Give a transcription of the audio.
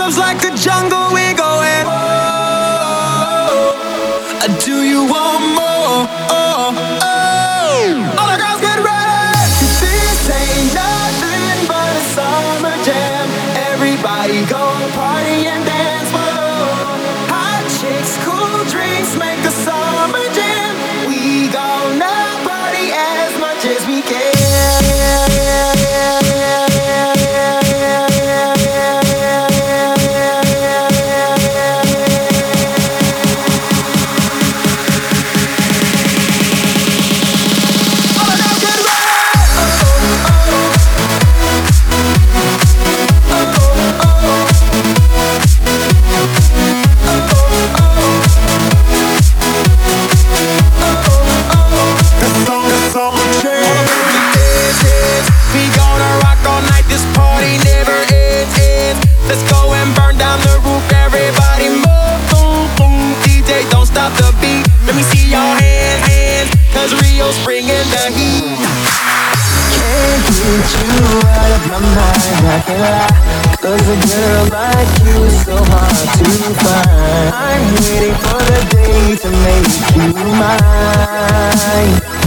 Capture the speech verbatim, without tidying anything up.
love's like the jungle, we going. Oh, do you want more? Oh, oh. All the girls get ready. This ain't nothing but a summer jam. Everybody go party and dance. Whoa. Hot chicks, cool drinks, make a summer jam. We gonna party as much as we can. Bringing the heat. Can't get you out of my mind, I can't lie. Cause a girl like you is so hard to find. I'm waiting for the day to make you mine.